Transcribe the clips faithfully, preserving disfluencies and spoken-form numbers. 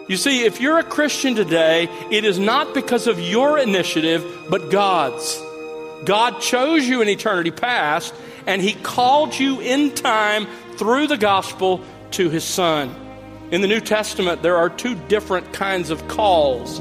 You see, if you're a Christian today, it is not because of your initiative, but God's. God chose you in eternity past, and He called you in time through the gospel to His Son. In the New Testament, there are two different kinds of calls.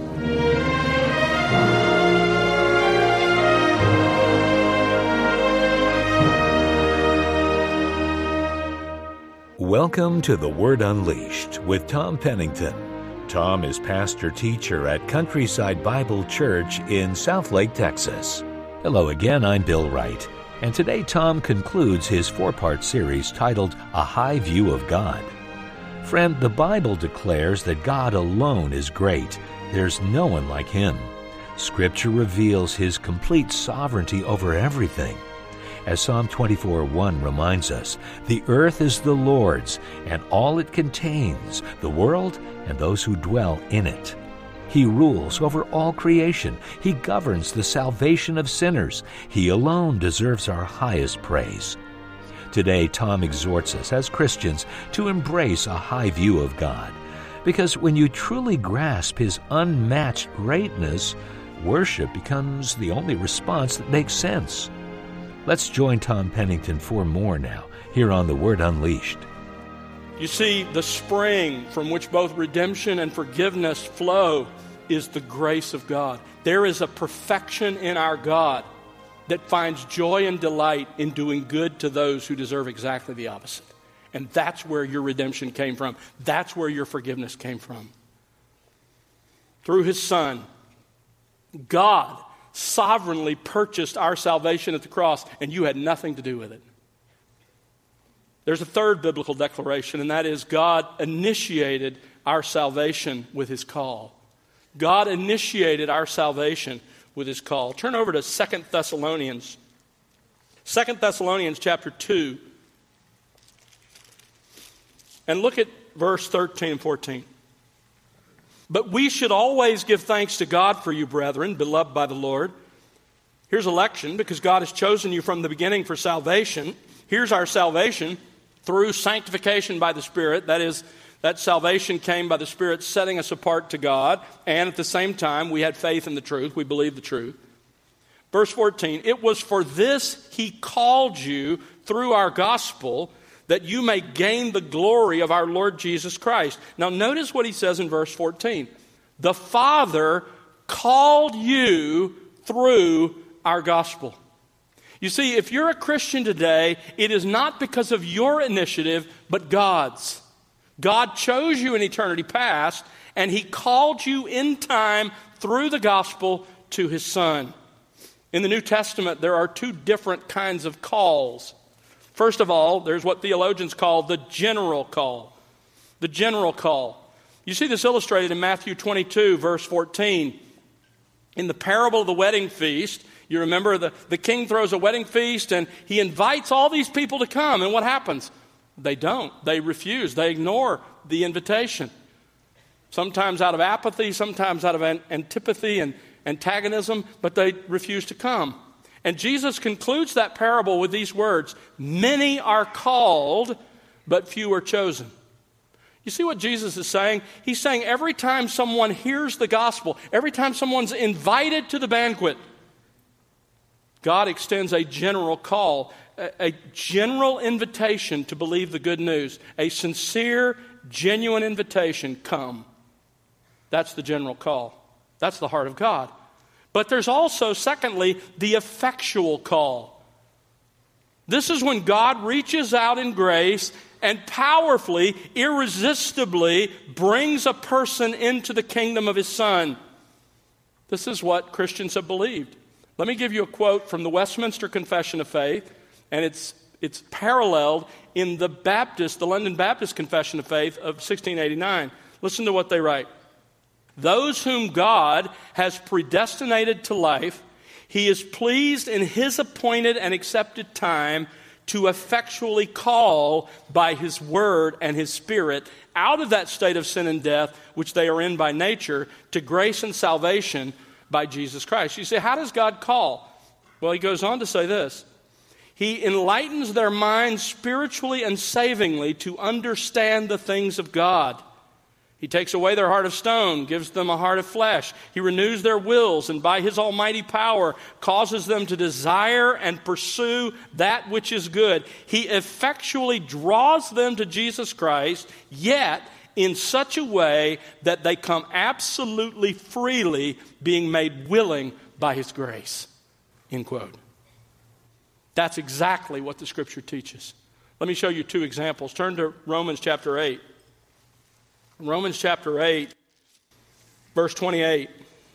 Welcome to The Word Unleashed with Tom Pennington. Tom is pastor-teacher at Countryside Bible Church in Southlake, Texas. Hello again, I'm Bill Wright, and today Tom concludes his four-part series titled A High View of God. Friend, the Bible declares that God alone is great. There's no one like Him. Scripture reveals His complete sovereignty over everything. As Psalm twenty-four one reminds us, the earth is the Lord's, and all it contains, the world and those who dwell in it. He rules over all creation. He governs the salvation of sinners. He alone deserves our highest praise. Today, Tom exhorts us as Christians to embrace a high view of God, because when you truly grasp His unmatched greatness, worship becomes the only response that makes sense. Let's join Tom Pennington for more now, here on The Word Unleashed. You see, the spring from which both redemption and forgiveness flow is the grace of God. There is a perfection in our God that finds joy and delight in doing good to those who deserve exactly the opposite. And that's where your redemption came from. That's where your forgiveness came from. Through His Son, God sovereignly purchased our salvation at the cross, and you had nothing to do with it. There's a third biblical declaration, and that is God initiated our salvation with His call. God initiated our salvation with His call. Turn over to Second Thessalonians. Second Thessalonians chapter two. And look at verse thirteen and fourteen. But we should always give thanks to God for you, brethren, beloved by the Lord. Here's election, because God has chosen you from the beginning for salvation. Here's our salvation through sanctification by the Spirit. That is, that salvation came by the Spirit setting us apart to God. And at the same time, we had faith in the truth. We believed the truth. Verse fourteen, it was for this He called you through our gospel, that you may gain the glory of our Lord Jesus Christ. Now notice what He says in verse fourteen. The Father called you through our gospel. You see, if you're a Christian today, it is not because of your initiative, but God's. God chose you in eternity past, and He called you in time through the gospel to His Son. In the New Testament, there are two different kinds of calls. First of all, there's what theologians call the general call. The general call. You see this illustrated in Matthew twenty-two, verse fourteen. In the parable of the wedding feast, you remember the, the king throws a wedding feast and he invites all these people to come. And what happens? They don't. They refuse. They ignore the invitation. Sometimes out of apathy, sometimes out of an, antipathy and antagonism, but they refuse to come. And Jesus concludes that parable with these words, many are called, but few are chosen. You see what Jesus is saying? He's saying every time someone hears the gospel, every time someone's invited to the banquet, God extends a general call, a, a general invitation to believe the good news, a sincere, genuine invitation, come. That's the general call. That's the heart of God. But there's also, secondly, the effectual call. This is when God reaches out in grace and powerfully, irresistibly brings a person into the kingdom of His Son. This is what Christians have believed. Let me give you a quote from the Westminster Confession of Faith, and it's it's paralleled in the Baptist, the London Baptist Confession of Faith of sixteen eighty-nine. Listen to what they write. Those whom God has predestinated to life, He is pleased in His appointed and accepted time to effectually call by His word and His Spirit out of that state of sin and death, which they are in by nature, to grace and salvation by Jesus Christ. You say, how does God call? Well, He goes on to say this. He enlightens their minds spiritually and savingly to understand the things of God. He takes away their heart of stone, gives them a heart of flesh. He renews their wills, and by his almighty power causes them to desire and pursue that which is good. He effectually draws them to Jesus Christ, yet in such a way that they come absolutely freely, being made willing by his grace. End quote. That's exactly what the Scripture teaches. Let me show you two examples. Turn to Romans chapter eight. Romans chapter eight, verse twenty-eight.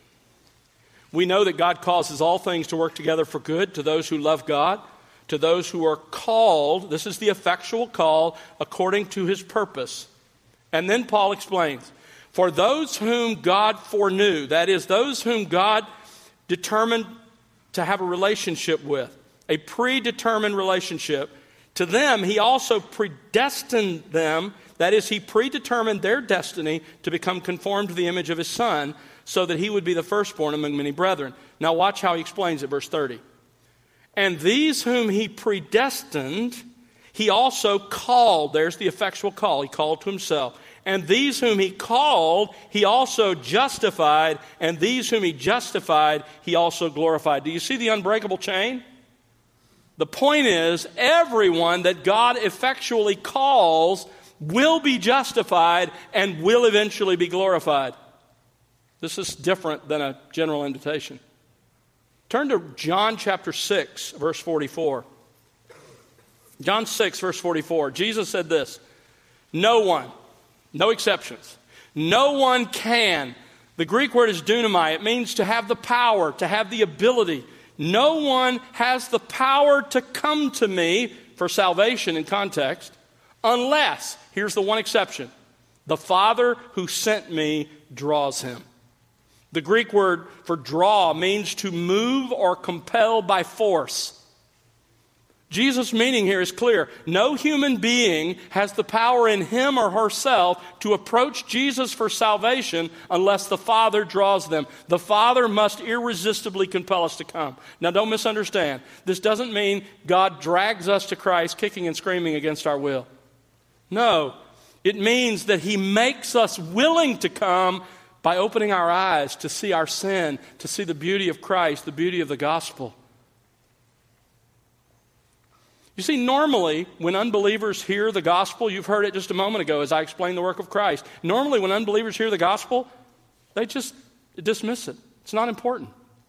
We know that God causes all things to work together for good to those who love God, to those who are called. This is the effectual call according to his purpose. And then Paul explains, for those whom God foreknew, that is, those whom God determined to have a relationship with, a predetermined relationship, to them he also predestined them. That is, he predetermined their destiny to become conformed to the image of his Son, so that he would be the firstborn among many brethren. Now watch how he explains it, verse thirty. And these whom he predestined, he also called. There's the effectual call. He called to himself. And these whom he called, he also justified. And these whom he justified, he also glorified. Do you see the unbreakable chain? The point is, everyone that God effectually calls will be justified and will eventually be glorified. This is different than a general invitation. Turn to John chapter six, verse forty-four. John six, verse forty-four. Jesus said this, no one, no exceptions, no one can. The Greek word is dunamai. It means to have the power, to have the ability. No one has the power to come to me for salvation in context, unless, here's the one exception, the Father who sent me draws him. The Greek word for draw means to move or compel by force. Jesus' meaning here is clear. No human being has the power in him or herself to approach Jesus for salvation unless the Father draws them. The Father must irresistibly compel us to come. Now, don't misunderstand. This doesn't mean God drags us to Christ kicking and screaming against our will. No, it means that he makes us willing to come by opening our eyes to see our sin, to see the beauty of Christ, the beauty of the gospel. You see, normally when unbelievers hear the gospel, you've heard it just a moment ago as I explained the work of Christ. Normally when unbelievers hear the gospel, they just dismiss it. It's not important.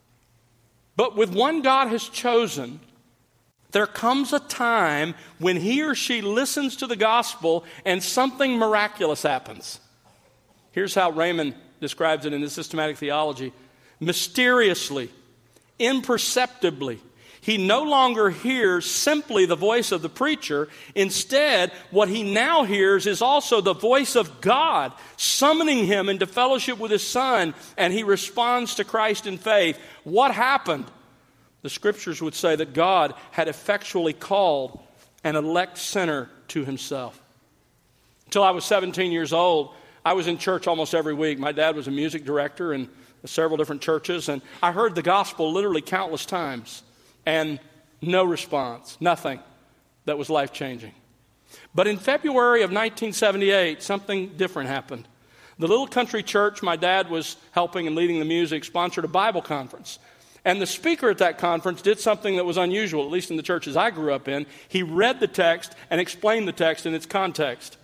But with one God has chosen, there comes a time when he or she listens to the gospel and something miraculous happens. Here's how Raymond describes it in his systematic theology. Mysteriously, imperceptibly, he no longer hears simply the voice of the preacher. Instead, what he now hears is also the voice of God summoning him into fellowship with his Son, and he responds to Christ in faith. What happened? The Scriptures would say that God had effectually called an elect sinner to himself. Until I was seventeen years old, I was in church almost every week. My dad was a music director in several different churches, and I heard the gospel literally countless times. And no response, nothing that was life-changing. But in February of nineteen seventy-eight, something different happened. The little country church my dad was helping and leading the music sponsored a Bible conference. And the speaker at that conference did something that was unusual, at least in the churches I grew up in. He read the text and explained the text in its context.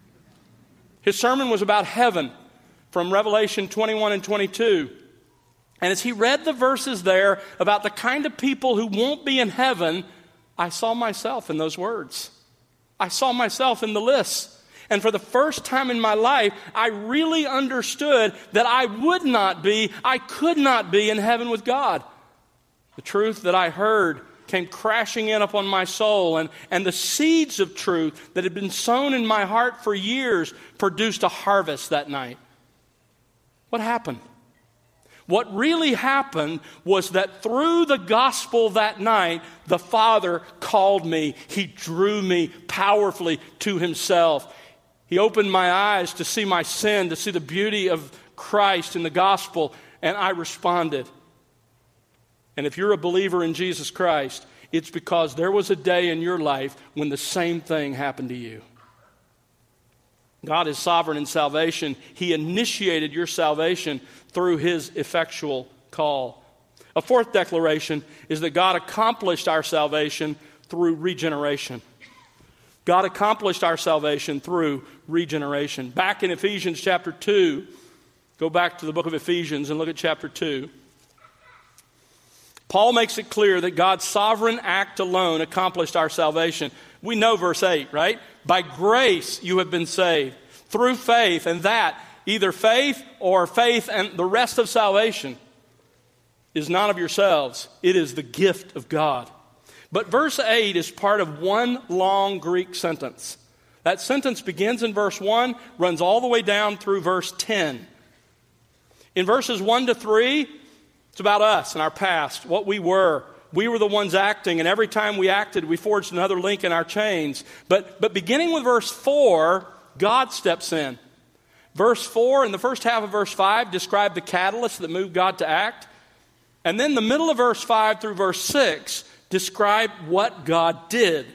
His sermon was about heaven from Revelation twenty-one and twenty-two. And as he read the verses there about the kind of people who won't be in heaven, I saw myself in those words. I saw myself in the list. And for the first time in my life, I really understood that I would not be, I could not be in heaven with God. The truth that I heard came crashing in upon my soul, and, and the seeds of truth that had been sown in my heart for years produced a harvest that night. What happened? What really happened was that through the gospel that night, the Father called me. He drew me powerfully to himself. He opened my eyes to see my sin, to see the beauty of Christ in the gospel, and I responded. And if you're a believer in Jesus Christ, it's because there was a day in your life when the same thing happened to you. God is sovereign in salvation. He initiated your salvation through his effectual call. A fourth declaration is that God accomplished our salvation through regeneration. God accomplished our salvation through regeneration. Back in Ephesians chapter two, go back to the book of Ephesians and look at chapter two. Paul makes it clear that God's sovereign act alone accomplished our salvation. We know verse eight, right? By grace you have been saved through faith, and that, either faith or faith and the rest of salvation, is not of yourselves. It is the gift of God. But verse eight is part of one long Greek sentence. That sentence begins in verse one, runs all the way down through verse ten. In verses one to three, it's about us and our past, what we were. We were the ones acting, and every time we acted, we forged another link in our chains. But, but beginning with verse four, God steps in. Verse four and the first half of verse five describe the catalyst that moved God to act. And then the middle of verse five through verse six describe what God did.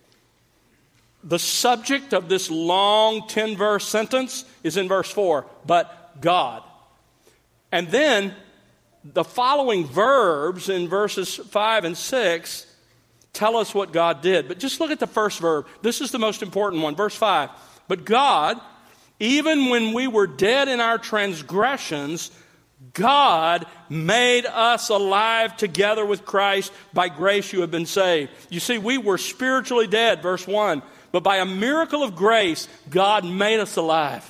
The subject of this long ten-verse sentence is in verse four, but God. And then the following verbs in verses five and six tell us what God did. But just look at the first verb. This is the most important one. Verse five. But God, even when we were dead in our transgressions, God made us alive together with Christ. By grace you have been saved. You see, we were spiritually dead, verse one. But by a miracle of grace, God made us alive.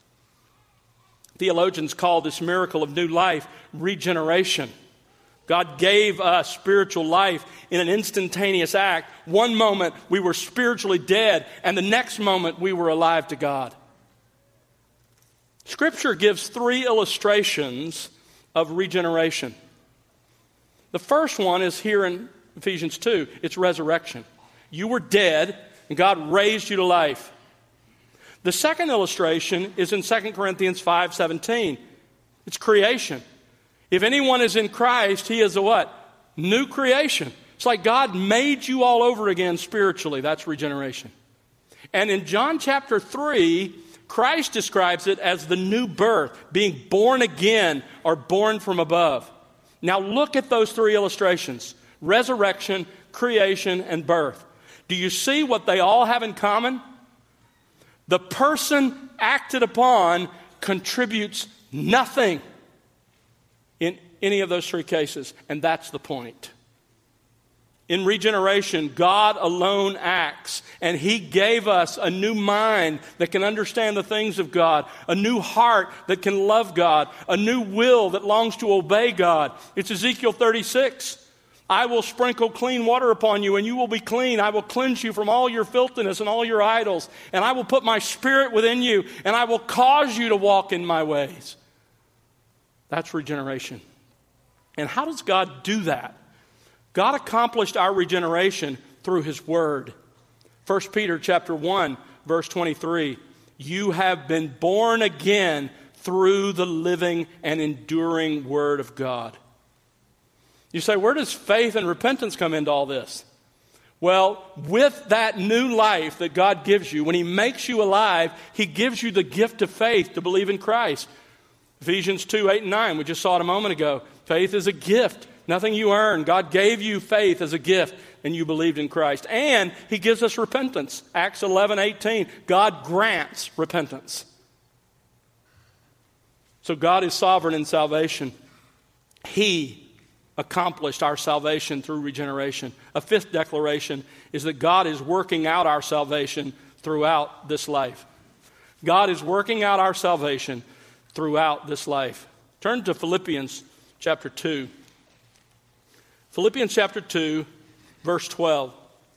Theologians call this miracle of new life regeneration. God gave us spiritual life in an instantaneous act. One moment we were spiritually dead, and the next moment we were alive to God. Scripture gives three illustrations of regeneration. The first one is here in Ephesians two. It's resurrection. You were dead, and God raised you to life. The second illustration is in Second Corinthians five seventeen. It's creation. If anyone is in Christ, he is a what? New creation. It's like God made you all over again spiritually. That's regeneration. And in John chapter three, Christ describes it as the new birth, being born again or born from above. Now look at those three illustrations: resurrection, creation, and birth. Do you see what they all have in common? The person acted upon contributes nothing in any of those three cases, and that's the point. In regeneration, God alone acts, and He gave us a new mind that can understand the things of God, a new heart that can love God, a new will that longs to obey God. It's Ezekiel thirty-six. I will sprinkle clean water upon you, and you will be clean. I will cleanse you from all your filthiness and all your idols, and I will put my spirit within you, and I will cause you to walk in my ways. That's regeneration. And how does God do that? God accomplished our regeneration through His Word. First Peter chapter one, verse twenty-three. You have been born again through the living and enduring Word of God. You say, where does faith and repentance come into all this? Well, with that new life that God gives you, when He makes you alive, He gives you the gift of faith to believe in Christ. Ephesians two, eight and nine, we just saw it a moment ago. Faith is a gift, nothing you earn. God gave you faith as a gift, and you believed in Christ. And He gives us repentance. Acts eleven, eighteen, God grants repentance. So God is sovereign in salvation. He accomplished our salvation through regeneration. A fifth declaration is that God is working out our salvation throughout this life. God is working out our salvation throughout this life. Turn to Philippians chapter two. Philippians chapter two, verse twelve.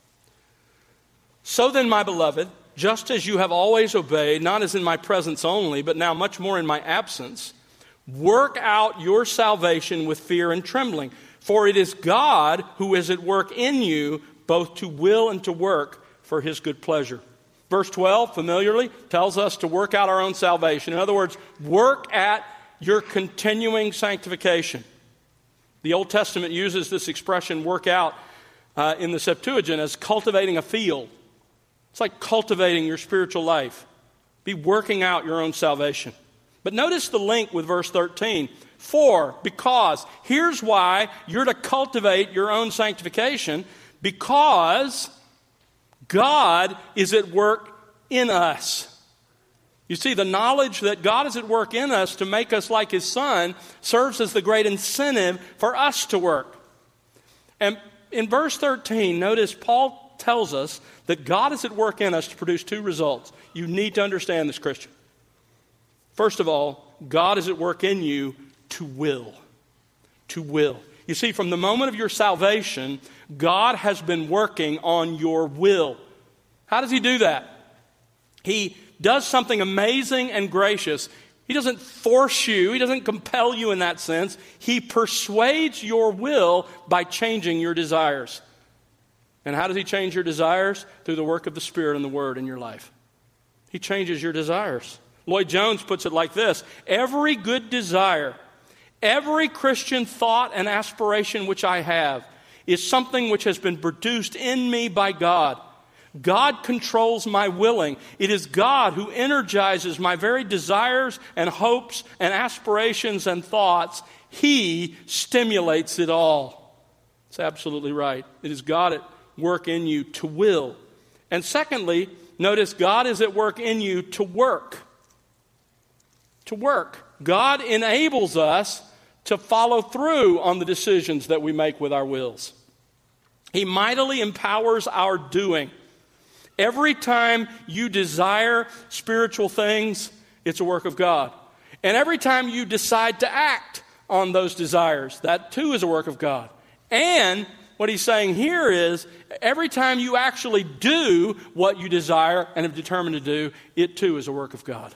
So then, my beloved, just as you have always obeyed, not as in my presence only, but now much more in my absence, work out your salvation with fear and trembling, for it is God who is at work in you, both to will and to work for His good pleasure. Verse twelve, familiarly, tells us to work out our own salvation. In other words, work at your continuing sanctification. The Old Testament uses this expression, work out, uh, in the Septuagint as cultivating a field. It's like cultivating your spiritual life. Be working out your own salvation. But notice the link with verse thirteen. For, because, here's why you're to cultivate your own sanctification, because God is at work in us. You see, the knowledge that God is at work in us to make us like His Son serves as the great incentive for us to work. And in verse thirteen, notice Paul tells us that God is at work in us to produce two results. You need to understand this, Christian. First of all, God is at work in you to will. To will. You see, from the moment of your salvation, God has been working on your will. How does He do that? He does something amazing and gracious. He doesn't force you. He doesn't compel you in that sense. He persuades your will by changing your desires. And how does He change your desires? Through the work of the Spirit and the Word in your life. He changes your desires. Lloyd Jones puts it like this: every good desire, every Christian thought and aspiration which I have is something which has been produced in me by God. God controls my willing. It is God who energizes my very desires and hopes and aspirations and thoughts. He stimulates it all. It's absolutely right. It is God at work in you to will. And secondly, notice God is at work in you to work. To work. God enables us to follow through on the decisions that we make with our wills. He mightily empowers our doing. Every time you desire spiritual things, it's a work of God. And every time you decide to act on those desires, that too is a work of God. And what he's saying here is, every time you actually do what you desire and have determined to do, it too is a work of God.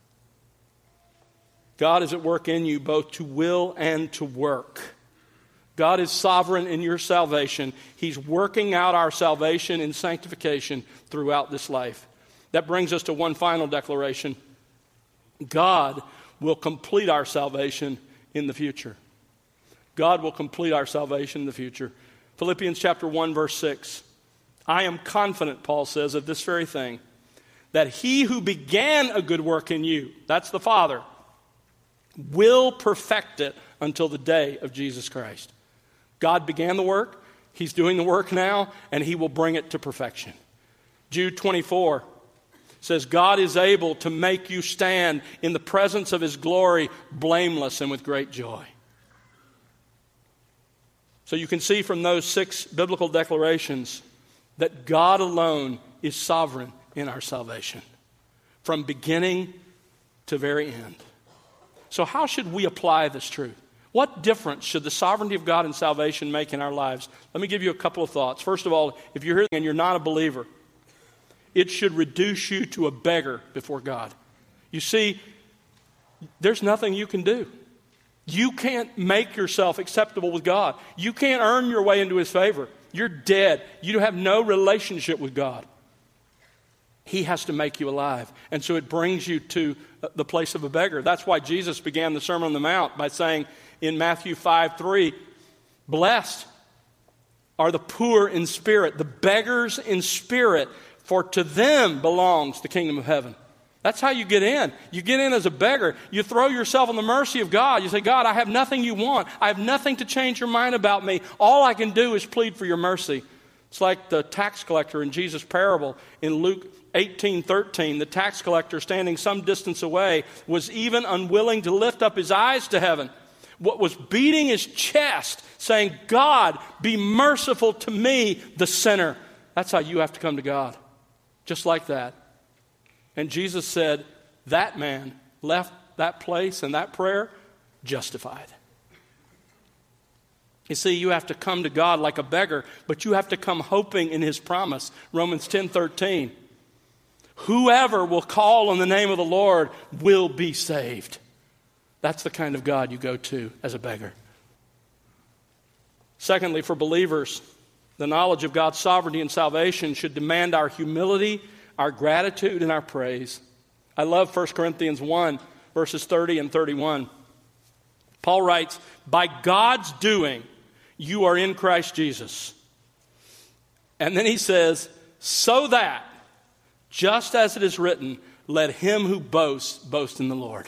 God is at work in you both to will and to work. God is sovereign in your salvation. He's working out our salvation and sanctification throughout this life. That brings us to one final declaration. God will complete our salvation in the future. God will complete our salvation in the future. Philippians chapter one, verse six. I am confident, Paul says, of this very thing, that He who began a good work in you, that's the Father, will perfect it until the day of Jesus Christ. God began the work, He's doing the work now, and He will bring it to perfection. Jude twenty-four says, God is able to make you stand in the presence of His glory, blameless and with great joy. So you can see from those six biblical declarations that God alone is sovereign in our salvation, from beginning to very end. So how should we apply this truth? What difference should the sovereignty of God in salvation make in our lives? Let me give you a couple of thoughts. First of all, if you're here and you're not a believer, it should reduce you to a beggar before God. You see, there's nothing you can do. You can't make yourself acceptable with God. You can't earn your way into His favor. You're dead. You have no relationship with God. He has to make you alive. And so it brings you to the place of a beggar. That's why Jesus began the Sermon on the Mount by saying in Matthew five three, blessed are the poor in spirit, the beggars in spirit, for to them belongs the kingdom of heaven. That's how you get in. You get in as a beggar. You throw yourself on the mercy of God. You say, God, I have nothing you want. I have nothing to change your mind about me. All I can do is plead for your mercy. It's like the tax collector in Jesus' parable in Luke eighteen thirteen. The tax collector, standing some distance away, was even unwilling to lift up his eyes to heaven. What was beating his chest, saying, God, be merciful to me, the sinner. That's how you have to come to God. Just like that. And Jesus said, that man left that place and that prayer justified. You see, you have to come to God like a beggar, but you have to come hoping in His promise. Romans ten thirteen. Whoever will call on the name of the Lord will be saved. That's the kind of God you go to as a beggar. Secondly, for believers, the knowledge of God's sovereignty and salvation should demand our humility, our gratitude, and our praise. I love First Corinthians one, verses thirty and thirty-one. Paul writes, by God's doing, you are in Christ Jesus. And then he says, so that, just as it is written, let him who boasts boast in the Lord.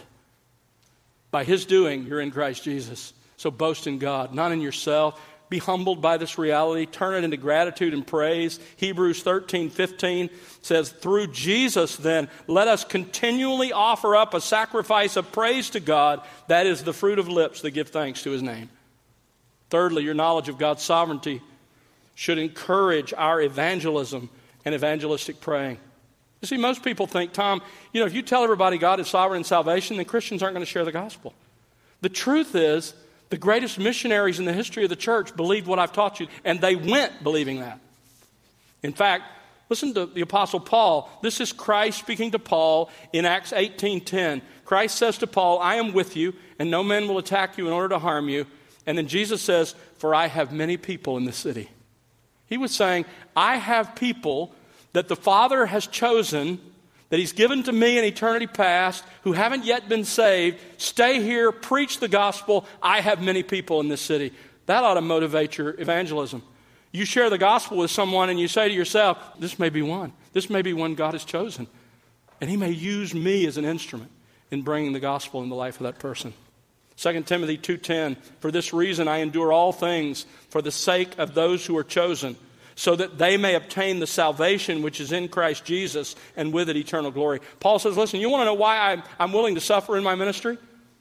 By his doing, you're in Christ Jesus. So boast in God, not in yourself. Be humbled by this reality. Turn it into gratitude and praise. Hebrews thirteen fifteen says, through Jesus, then, let us continually offer up a sacrifice of praise to God. That is the fruit of lips that give thanks to his name. Thirdly, your knowledge of God's sovereignty should encourage our evangelism and evangelistic praying. You see, most people think, Tom, you know, if you tell everybody God is sovereign in salvation, then Christians aren't going to share the gospel. The truth is, the greatest missionaries in the history of the church believed what I've taught you, and they went believing that. In fact, listen to the Apostle Paul. This is Christ speaking to Paul in Acts eighteen ten. Christ says to Paul, I am with you, and no man will attack you in order to harm you. And then Jesus says, for I have many people in the city. He was saying, I have people that the Father has chosen, that he's given to me in eternity past, who haven't yet been saved. Stay here, preach the gospel. I have many people in this city. That ought to motivate your evangelism. You share the gospel with someone and you say to yourself, this may be one. This may be one God has chosen. And he may use me as an instrument in bringing the gospel in the life of that person. Second Timothy two ten, for this reason I endure all things for the sake of those who are chosen, so that they may obtain the salvation which is in Christ Jesus, and with it eternal glory. Paul says, listen, you want to know why I'm, I'm willing to suffer in my ministry?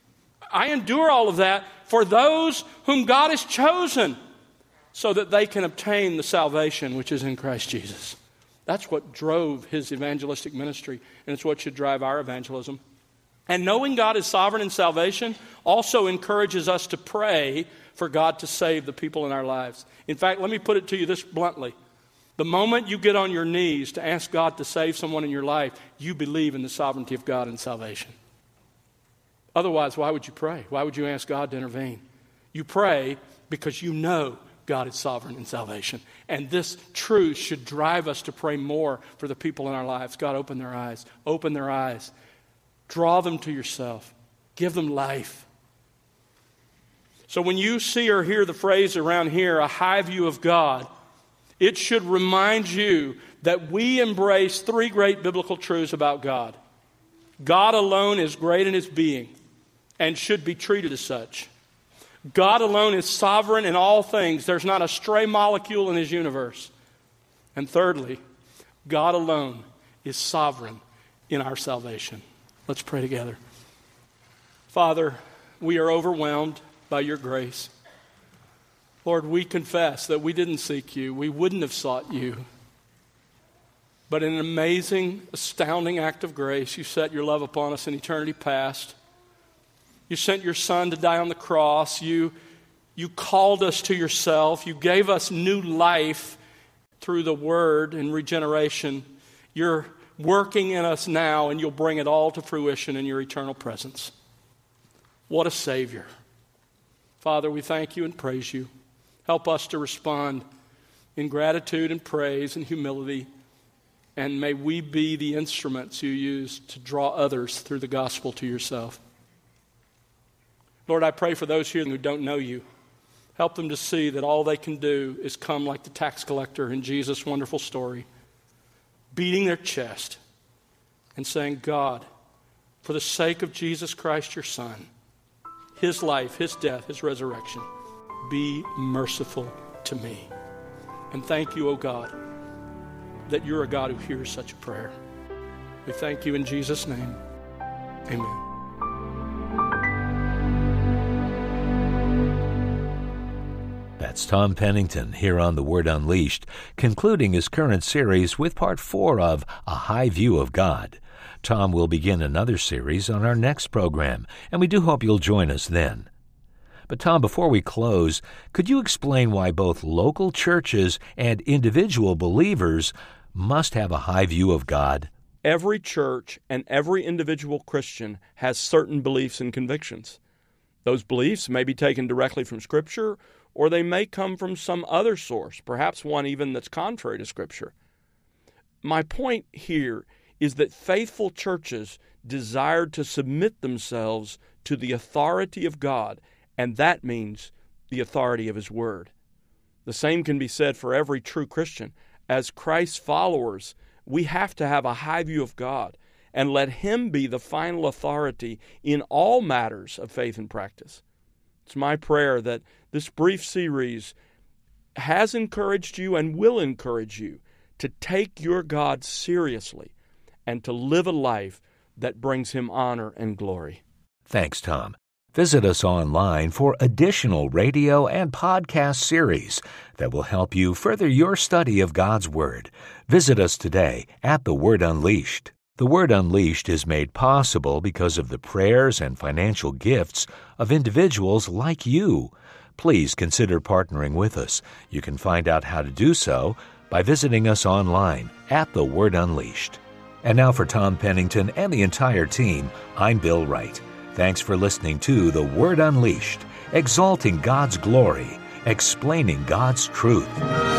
I endure all of that for those whom God has chosen, so that they can obtain the salvation which is in Christ Jesus. That's what drove his evangelistic ministry, and it's what should drive our evangelism. And knowing God is sovereign in salvation also encourages us to pray for God to save the people in our lives. In fact, let me put it to you this bluntly. The moment you get on your knees to ask God to save someone in your life, you believe in the sovereignty of God in salvation. Otherwise, why would you pray? Why would you ask God to intervene? You pray because you know God is sovereign in salvation. And this truth should drive us to pray more for the people in our lives. God, open their eyes. Open their eyes. Draw them to yourself. Give them life. So when you see or hear the phrase around here, a high view of God, it should remind you that we embrace three great biblical truths about God. God alone is great in his being and should be treated as such. God alone is sovereign in all things. There's not a stray molecule in his universe. And thirdly, God alone is sovereign in our salvation. Let's pray together. Father, we are overwhelmed by your grace. Lord, we confess that we didn't seek you. We wouldn't have sought you. But in an amazing, astounding act of grace, you set your love upon us in eternity past. You sent your Son to die on the cross. You, you called us to yourself. You gave us new life through the Word and regeneration. You're working in us now, and you'll bring it all to fruition in your eternal presence. What a Savior. Father, we thank you and praise you. Help us to respond in gratitude and praise and humility, and may we be the instruments you use to draw others through the gospel to yourself. Lord, I pray for those here who don't know you. Help them to see that all they can do is come like the tax collector in Jesus' wonderful story, beating their chest and saying, God, for the sake of Jesus Christ, your Son, his life, his death, his resurrection, be merciful to me. And thank you, O God, that you're a God who hears such a prayer. We thank you in Jesus' name. Amen. That's Tom Pennington here on The Word Unleashed, concluding his current series with part four of A High View of God. Tom will begin another series on our next program, and we do hope you'll join us then. But Tom, before we close, could you explain why both local churches and individual believers must have a high view of God? Every church and every individual Christian has certain beliefs and convictions. Those beliefs may be taken directly from Scripture, or they may come from some other source, perhaps one even that's contrary to Scripture. My point here is that faithful churches desire to submit themselves to the authority of God, and that means the authority of His Word. The same can be said for every true Christian. As Christ's followers, we have to have a high view of God, and let Him be the final authority in all matters of faith and practice. It's my prayer that this brief series has encouraged you and will encourage you to take your God seriously and to live a life that brings Him honor and glory. Thanks, Tom. Visit us online for additional radio and podcast series that will help you further your study of God's Word. Visit us today at The Word Unleashed. The Word Unleashed is made possible because of the prayers and financial gifts of individuals like you. Please consider partnering with us. You can find out how to do so by visiting us online at The Word Unleashed. And now for Tom Pennington and the entire team, I'm Bill Wright. Thanks for listening to The Word Unleashed, exalting God's glory, explaining God's truth.